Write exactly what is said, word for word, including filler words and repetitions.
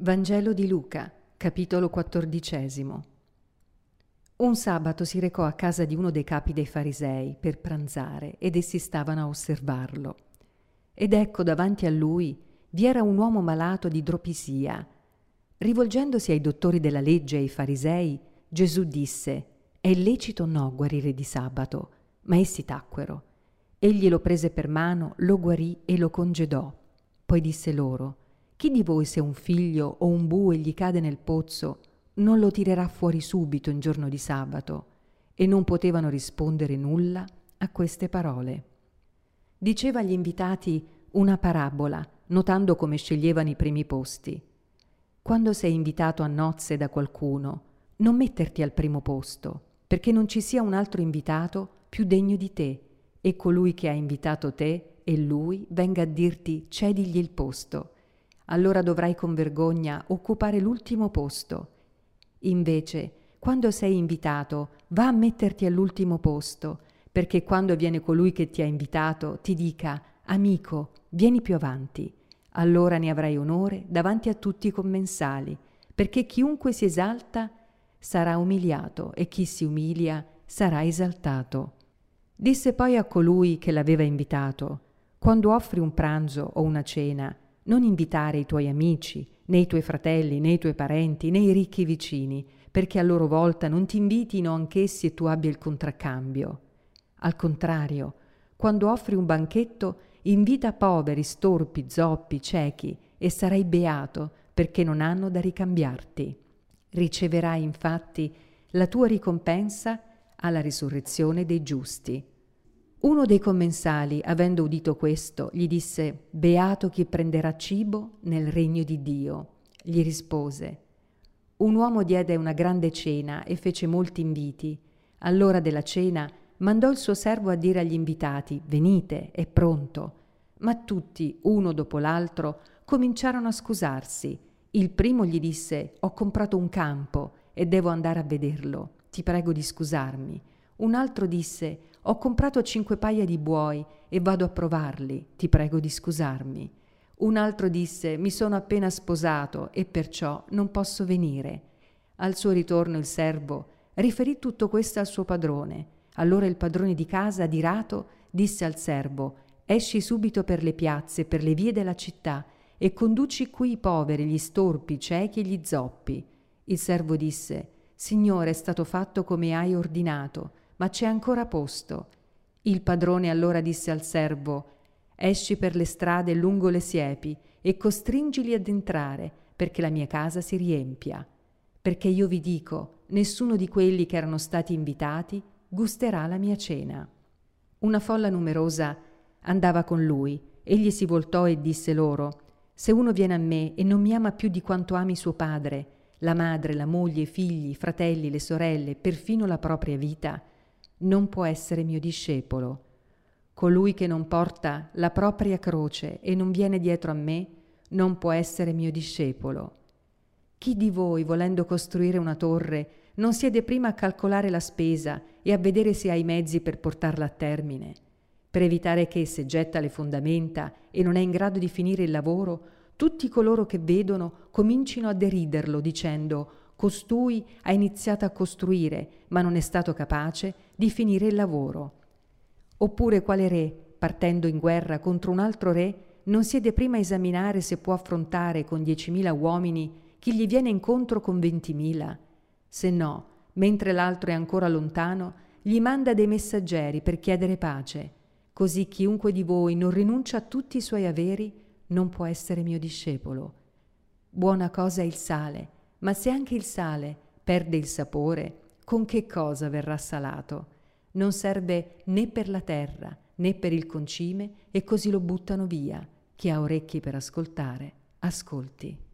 Vangelo di Luca, capitolo quattordicesimo. Un sabato si recò a casa di uno dei capi dei farisei per pranzare ed essi stavano a osservarlo. Ed ecco davanti a lui vi era un uomo malato di idropisia. Rivolgendosi ai dottori della legge e ai farisei, Gesù disse: «È lecito o no guarire di sabato?» Ma essi tacquero. Egli lo prese per mano, lo guarì e lo congedò. Poi disse loro: «Chi di voi, se un figlio o un bue gli cade nel pozzo, non lo tirerà fuori subito in giorno di sabato?» E non potevano rispondere nulla a queste parole. Diceva agli invitati una parabola, notando come sceglievano i primi posti. «Quando sei invitato a nozze da qualcuno, non metterti al primo posto, perché non ci sia un altro invitato più degno di te, e colui che ha invitato te e lui venga a dirti: cedigli il posto. Allora dovrai con vergogna occupare l'ultimo posto. Invece, quando sei invitato, va a metterti all'ultimo posto, perché quando viene colui che ti ha invitato ti dica: amico, vieni più avanti. Allora ne avrai onore davanti a tutti i commensali, perché chiunque si esalta sarà umiliato e chi si umilia sarà esaltato». Disse poi a colui che l'aveva invitato: «Quando offri un pranzo o una cena, non invitare i tuoi amici, né i tuoi fratelli, né i tuoi parenti, né i ricchi vicini, perché a loro volta non ti invitino anch'essi e tu abbia il contraccambio. Al contrario, quando offri un banchetto, invita poveri, storpi, zoppi, ciechi, e sarai beato, perché non hanno da ricambiarti. Riceverai infatti la tua ricompensa alla risurrezione dei giusti». Uno dei commensali, avendo udito questo, gli disse: «Beato chi prenderà cibo nel regno di Dio». Gli rispose: «Un uomo diede una grande cena e fece molti inviti. All'ora della cena mandò il suo servo a dire agli invitati: venite, è pronto. Ma tutti, uno dopo l'altro, cominciarono a scusarsi. Il primo gli disse: ho comprato un campo e devo andare a vederlo. Ti prego di scusarmi. Un altro disse: ho comprato cinque paia di buoi e vado a provarli. Ti prego di scusarmi. Un altro disse: mi sono appena sposato e perciò non posso venire. Al suo ritorno il servo riferì tutto questo al suo padrone. Allora il padrone di casa, adirato, disse al servo: esci subito per le piazze, per le vie della città, e conduci qui i poveri, gli storpi, i ciechi e gli zoppi. Il servo disse: Signore, è stato fatto come hai ordinato, ma c'è ancora posto. Il padrone allora disse al servo: esci per le strade lungo le siepi e costringili ad entrare, perché la mia casa si riempia. Perché io vi dico, nessuno di quelli che erano stati invitati gusterà la mia cena. Una folla numerosa andava con lui. Egli si voltò e disse loro: se uno viene a me e non mi ama più di quanto ami suo padre, la madre, la moglie, i figli, i fratelli, le sorelle, perfino la propria vita, non può essere mio discepolo. Colui che non porta la propria croce e non viene dietro a me, non può essere mio discepolo. Chi di voi, volendo costruire una torre, non siede prima a calcolare la spesa e a vedere se ha i mezzi per portarla a termine, per evitare che, se getta le fondamenta e non è in grado di finire il lavoro, tutti coloro che vedono comincino a deriderlo dicendo: costui ha iniziato a costruire, ma non è stato capace di finire il lavoro. Oppure quale re, partendo in guerra contro un altro re, non siede prima a esaminare se può affrontare con diecimila uomini chi gli viene incontro con ventimila? Se no, mentre l'altro è ancora lontano, gli manda dei messaggeri per chiedere pace. Così chiunque di voi non rinuncia a tutti i suoi averi non può essere mio discepolo. Buona cosa è il sale, ma se anche il sale perde il sapore, con che cosa verrà salato? Non serve né per la terra né per il concime e così lo buttano via. Chi ha orecchi per ascoltare, ascolti.